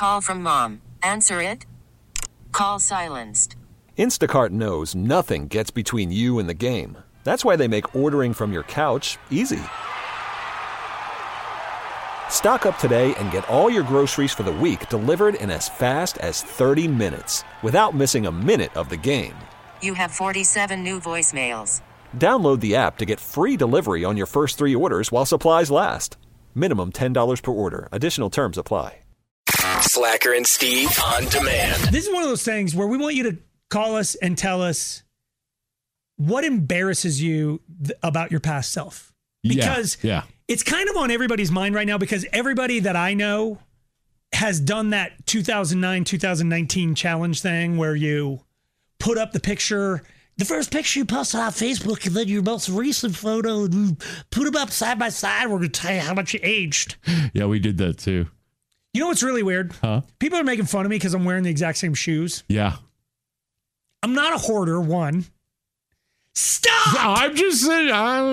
call from mom. Answer it. Call silenced. Instacart knows nothing gets between you and the game. That's why they make ordering from your couch easy. Stock up today and get all your groceries for the week delivered in as fast as 30 minutes without missing a minute of the game. You have 47 new voicemails. Download the app to get free delivery on your first 3 orders while supplies last. Minimum $10 per order. Additional terms apply. Slacker and Steve on demand. This is one of those things where we want you to call us and tell us what embarrasses you about your past self. Because it's kind of on everybody's mind right now, because everybody that I know has done that 2009, 2019 challenge thing where you put up the picture, the first picture you posted on Facebook, and then your most recent photo, and you put them up side by side. We're going to tell you how much you aged. Yeah, we did that too. You know what's really weird? Huh? People are making fun of me because I'm wearing the exact same shoes. Yeah. I'm not a hoarder, one. Stop! I'm just saying.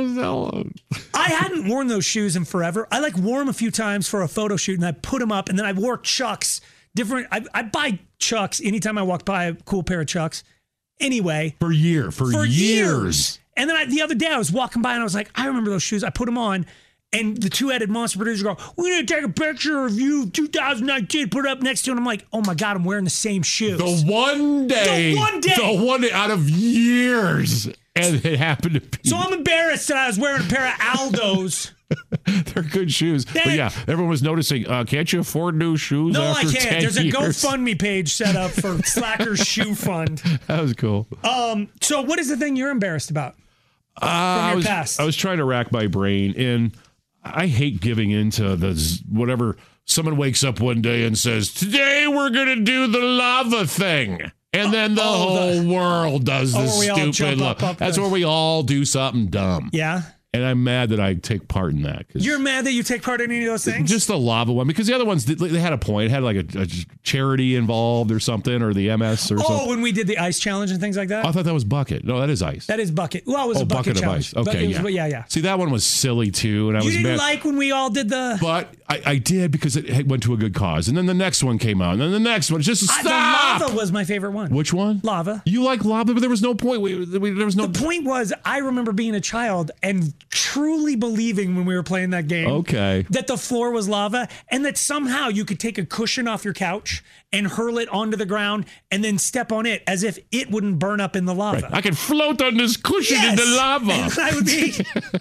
I hadn't worn those shoes in forever. I wore them a few times for a photo shoot, and I put them up, and then I wore Chucks. I buy Chucks anytime I walk by a cool pair of Chucks. Anyway. For years. And then the other day I was walking by and I was like, I remember those shoes. I put them on. And the two-headed monster producer go, we need to take a picture of you 2019, put it up next to it. And I'm like, oh my God, I'm wearing the same shoes. The one day out of years. And it happened to be. So I'm embarrassed that I was wearing a pair of Aldos. They're good shoes. But yeah, everyone was noticing, can't you afford new shoes? No, after I can't. 10 There's a years? GoFundMe page set up for Slacker's Shoe Fund. That was cool. So what is the thing you're embarrassed about from your past? I was trying to rack my brain, and I hate giving into whatever. Someone wakes up one day and says, today we're going to do the lava thing. And then the whole world does this stupid lava. That's where we all do something dumb. Yeah. And I'm mad that I take part in that. You're mad that you take part in any of those things? Just the lava one, because the other ones, they had a point. It had like a charity involved or something, or the MS or something. Oh, when we did the ice challenge and things like that? I thought that was bucket. No, that is ice. That is bucket. Well, it was a bucket challenge. Of ice. Okay, yeah. See, that one was silly too. And I was didn't mad. like when we all did the... But I did, because it went to a good cause. And then the next one came out. And then the next one. Just stop! The lava was my favorite one. Which one? Lava. You like lava, but there was no point. There was no... The point was, I remember being a child and truly believing when we were playing that game that the floor was lava, and that somehow you could take a cushion off your couch and hurl it onto the ground and then step on it as if it wouldn't burn up in the lava. Right. I could float on this cushion in the lava. And I would be...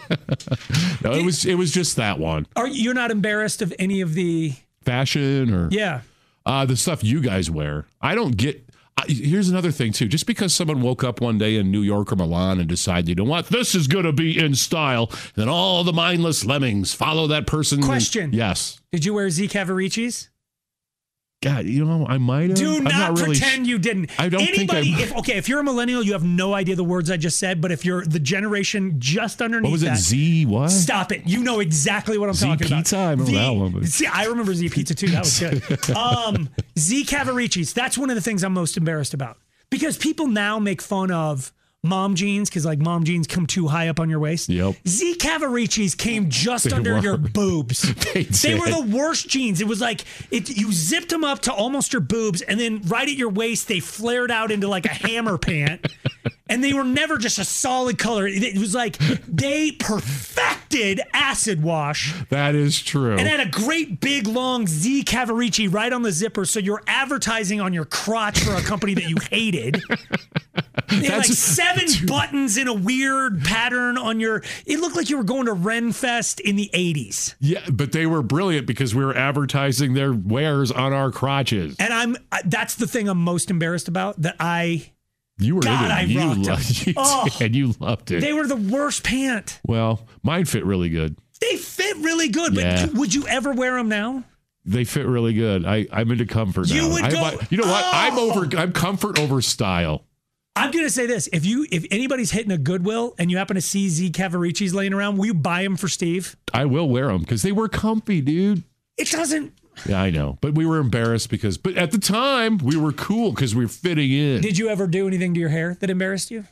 No, it was just that one. You're not embarrassed of any of the... fashion or... Yeah. The stuff you guys wear. I don't get... Here's another thing, too. Just because someone woke up one day in New York or Milan and decided, you know what, this is going to be in style, then all the mindless lemmings follow that person. Question. Yes. Did you wear Z Cavariccis? God, you know, I might have. Do not pretend you didn't. I don't think I... If you're a millennial, you have no idea the words I just said, but if you're the generation just underneath what was it, Z what? Stop it. You know exactly what I'm talking about. Z Pizza? I remember that one. See, I remember Z Pizza too. That was good. Z Cavariccis, that's one of the things I'm most embarrassed about. Because people now make fun of mom jeans, because like mom jeans come too high up on your waist. Yep. Z Cavariccis came just under your boobs. They were the worst jeans. It was like you zipped them up to almost your boobs, and then right at your waist they flared out into like a hammer pant. And they were never just a solid color. It was like they perfected acid wash. That is true. And had a great big long Z Cavaricci right on the zipper, so you're advertising on your crotch for a company that you hated. They had like 7 buttons in a weird pattern on your... It looked like you were going to Renfest in the 80s. Yeah, but they were brilliant because we were advertising their wares on our crotches. And that's the thing I'm most embarrassed about, that You were God, in it. I rocked it. And you loved it. They were the worst pant. Well, mine fit really good. They fit really good, Yeah. but would you ever wear them now? They fit really good. I'm into comfort now. You would go... You know what? I'm comfort over style. I'm going to say this. If anybody's hitting a Goodwill and you happen to see Z Cavariccis laying around, will you buy them for Steve? I will wear them because they were comfy, dude. It doesn't... Yeah, I know. But we were embarrassed but at the time, we were cool because we were fitting in. Did you ever do anything to your hair that embarrassed you?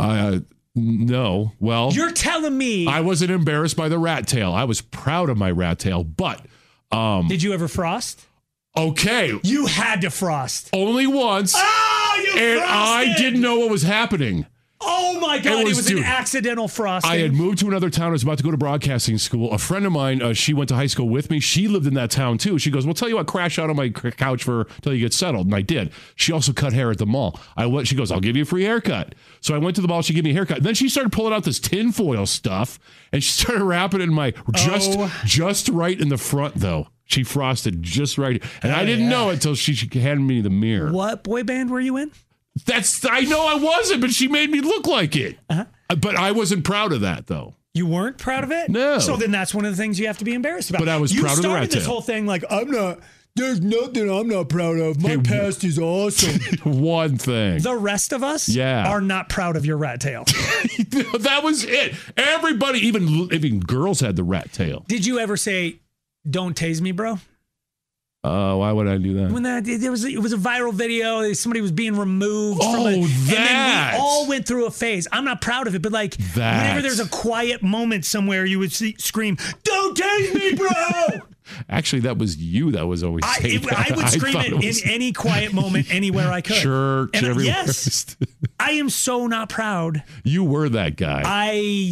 No. Well... You're telling me... I wasn't embarrassed by the rat tail. I was proud of my rat tail, but... Did you ever frost? Okay. You had to frost. Only once. Oh, you and frosted! I didn't know what was happening. Oh my God, it was an accidental frosting. I had moved to another town. I was about to go to broadcasting school. A friend of mine, she went to high school with me. She lived in that town too. She goes, well, tell you what, crash out on my couch until you get settled. And I did. She also cut hair at the mall. She goes, I'll give you a free haircut. So I went to the mall. She gave me a haircut. And then she started pulling out this tinfoil stuff and she started wrapping it in my just right in the front though. She frosted just right. And I didn't know it until she handed me the mirror. What boy band were you in? I know I wasn't, but she made me look like it. But I wasn't proud of that, though. You weren't proud of it? No. So then that's one of the things you have to be embarrassed about. But I was proud of the rat tail. You started this whole thing like, there's nothing I'm not proud of. My past is awesome. One thing. The rest of us are not proud of your rat tail. That was it. Everybody, even girls had the rat tail. Did you ever say, don't tase me, bro? Why would I do that? When it was a viral video, somebody was being removed from it. And then we all went through a phase. I'm not proud of it, but whenever there's a quiet moment somewhere, you would scream, "Don't tase me, bro!" Actually, that was you that was always saying that. I would scream it in any quiet moment, anywhere I could. Church, everywhere. Yes, I am so not proud. You were that guy. I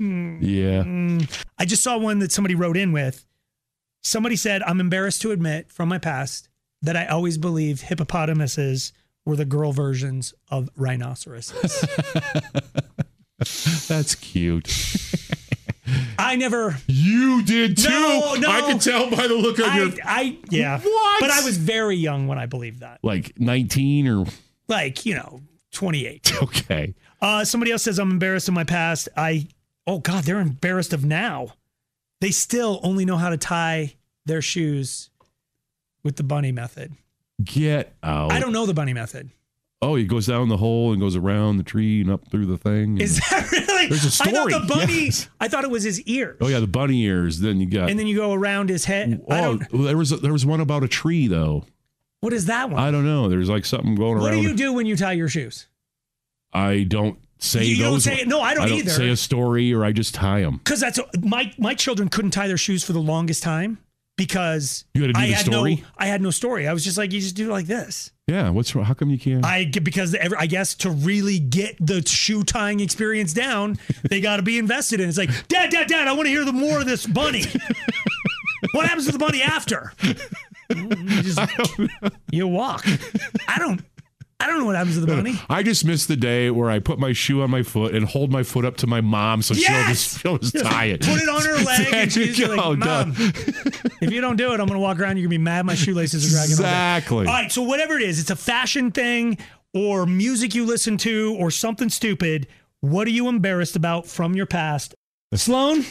just saw one that somebody wrote in with. Somebody said, I'm embarrassed to admit from my past that I always believed hippopotamuses were the girl versions of rhinoceroses. That's cute. I never. You did too. No. I can tell by the look on your. Yeah. What? But I was very young when I believed that. Like 19 or. 28. Okay. Somebody else says I'm embarrassed of my past. Oh God, they're embarrassed of now. They still only know how to tie their shoes with the bunny method. Get out. I don't know the bunny method. Oh, he goes down the hole and goes around the tree and up through the thing. Is that really? There's a story. I thought the bunny, I thought it was his ears. Oh, yeah, the bunny ears. Then you got. And then you go around his head. There was one about a tree, though. What is that one? I don't know. There's like something going around. What do you do when you tie your shoes? I don't say you those. Don't say it. No, I don't either. Say a story or I just tie them. Because my children couldn't tie their shoes for the longest time because you had to do the story. I had no story. I was just like, you just do it like this. Yeah, what's wrong? How come you can't? Because I guess to really get the shoe tying experience down, they got to be invested in. It's like, Dad, I want to hear more of this bunny. What happens to the bunny after? You walk. I don't know what happens to the bunny. I just missed the day where I put my shoe on my foot and hold my foot up to my mom so she'll just tie it. Put it on her leg and she's like, Mom, if you don't do it, I'm going to walk around. You're going to be mad my shoelaces are dragging. Exactly. All right, so whatever it is, it's a fashion thing or music you listen to or something stupid. What are you embarrassed about from your past? Sloan?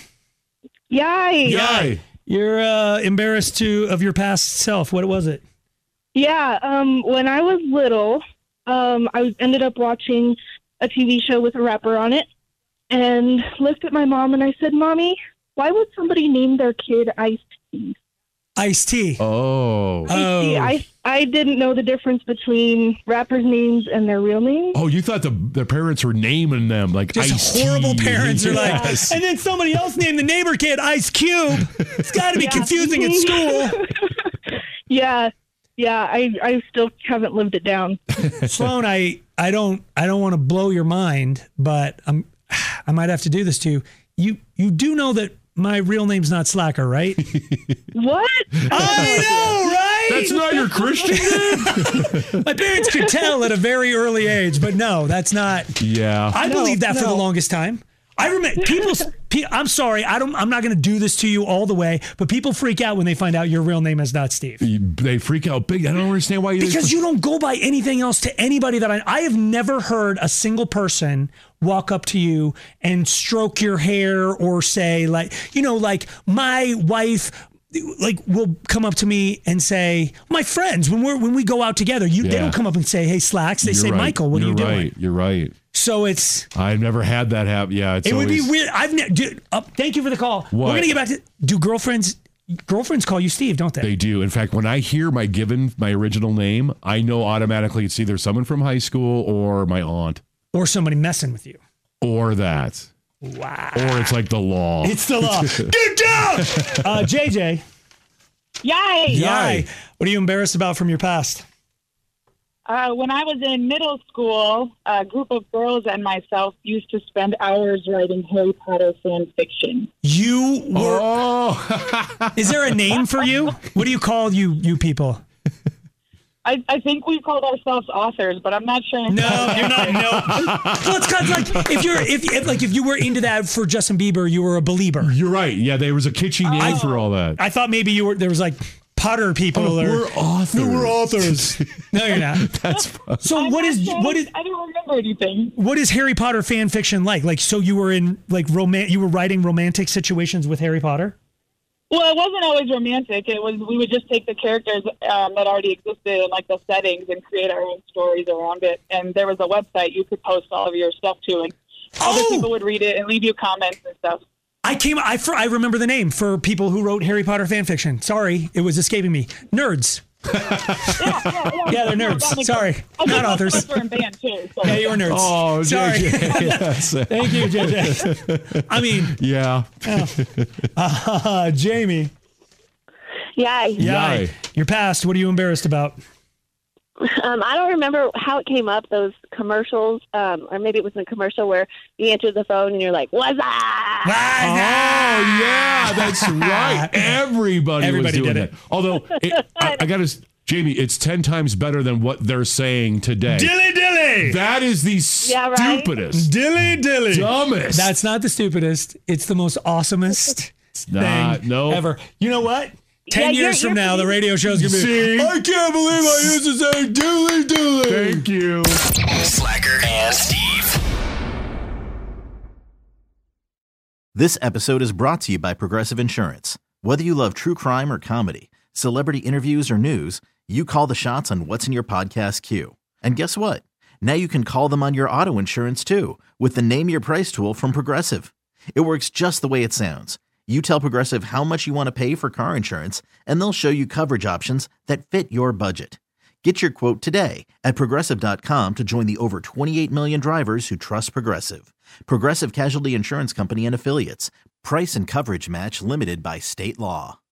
Yay. You're embarrassed of your past self. What was it? Yeah, when I was little, I ended up watching a TV show with a rapper on it and looked at my mom and I said, Mommy, why would somebody name their kid Ice-T? Ice-T. Oh. Ice-T. I didn't know the difference between rappers' names and their real names. Oh, you thought their parents were naming them like just Ice-T. Horrible parents are like, and then somebody else named the neighbor kid Ice Cube. It's got to be confusing at school. Yeah, I still haven't lived it down. Sloan, I don't want to blow your mind, but I might have to do this to you. You do know that my real name's not Slacker, right? What? I know, right? That's not your Christian name? My parents could tell at a very early age, but no, that's not. Yeah. I believed that for the longest time. I remember I'm sorry. I'm not going to do this to you all the way, but people freak out when they find out your real name is not Steve. They freak out big. I don't understand why because you don't go by anything else to anybody that I have never heard a single person walk up to you and stroke your hair or say like my wife will come up to me and say, my friends, when we go out together, they don't come up and say, hey, Slacks. They say, Michael, what are you doing? You're right. So I've never had that happen. Yeah, it would be weird. Thank you for the call. What? We're gonna get back to. Do girlfriends call you Steve? Don't they? They do. In fact, when I hear my original name, I know automatically it's either someone from high school or my aunt or somebody messing with you or that. Wow. Or it's like the law. It's the law. Get down, JJ. Yay. What are you embarrassed about from your past? When I was in middle school, a group of girls and myself used to spend hours writing Harry Potter fan fiction. You were... Is there a name for you? What do you call you people? I think we called ourselves authors, but I'm not sure. No, you're not. No. Well, it's kind of like if you were into that for Justin Bieber, you were a believer. You're right. Yeah, there was a kitschy name for all that. I thought maybe there was like Potter people. We're authors. No, we're authors. No, you're not. That's fun. So what is? I don't remember anything. What is Harry Potter fan fiction like? Like, so you were in like you were writing romantic situations with Harry Potter? Well, it wasn't always romantic. We would just take the characters that already existed and like the settings and create our own stories around it. And there was a website you could post all of your stuff to, and other people would read it and leave you comments and stuff. I remember the name for people who wrote Harry Potter fan fiction. Sorry, it was escaping me. Nerds. Yeah, they're nerds. Sorry, not authors. We're in band too. So. Yeah, you were nerds. Oh, sorry. Yes. Thank you, JJ. I mean, yeah. Jamie. Yay. Your past. What are you embarrassed about? I don't remember how it came up, those commercials, or maybe it was a commercial where you answer the phone and you're like, what's up? Oh, yeah, that's right. Everybody was doing did that. it. Although, I got to, Jamie, it's 10 times better than what they're saying today. Dilly. That is the stupidest. Dilly. Dumbest. That's not the stupidest. It's the most awesomest thing ever. You know what? 10 years from now, the radio show's going to be, I can't believe I used to say dilly. Thank you. Slacker and Steve. This episode is brought to you by Progressive Insurance. Whether you love true crime or comedy, celebrity interviews or news, you call the shots on what's in your podcast queue. And guess what? Now you can call them on your auto insurance too with the Name Your Price tool from Progressive. It works just the way it sounds. You tell Progressive how much you want to pay for car insurance, and they'll show you coverage options that fit your budget. Get your quote today at Progressive.com to join the over 28 million drivers who trust Progressive. Progressive Casualty Insurance Company and Affiliates. Price and coverage match limited by state law.